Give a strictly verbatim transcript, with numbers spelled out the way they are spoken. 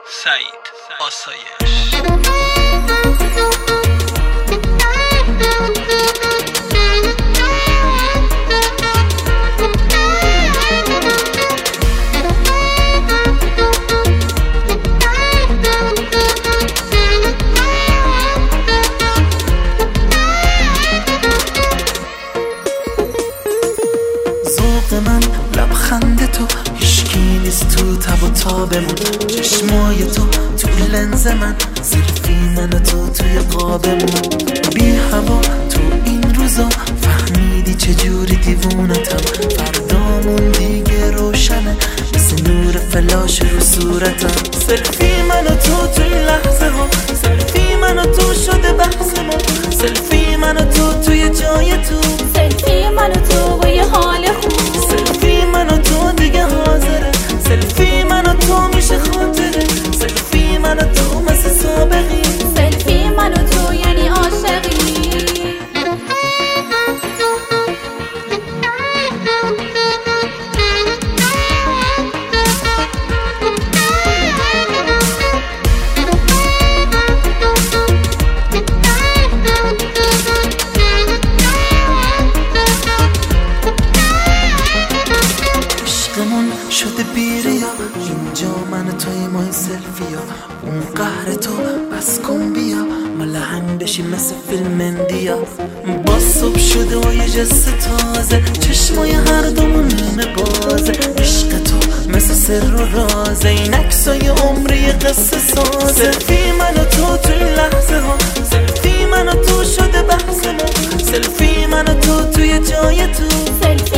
سعید آسایش. من لبخند تو هیشکی نیست تو تب و تابمون، چشمای تو تو لنز من، سلفی من و تو توی قابمون، بی هوا تو این روزا فهمیدی چجوری دیوونتم، فردامون دیگه روشنه مثل نور فلاش رو صورتم، سلفی من و تو توی لحظه ها، سلفی من و تو شده بحثمون، سلفی من و تو توی جای تو، سلفی من و تو با یه حال خوب، سلفی من و تو دیگه حاضره، سلفی من و تو میشه خاطره، سلفی من و تو مثل سابقی، سلفی من و تو یعنی عاشقی. شده بیریا اینجا من و توی ما این سلفیا، اون قهر تو بس کن بیا ما لحن بشیم مثل فیلم اندیا، با صبح شده و یه جس تازه، چشمای هر دومون نیمه بازه، عشق تو مثل سر و رازه، این عکسای عمری یه قصه سازه، سلفی من و تو توی لحظه ها، سلفی من و تو شده بحثمون، سلفی من و تو توی جای تو، سلفی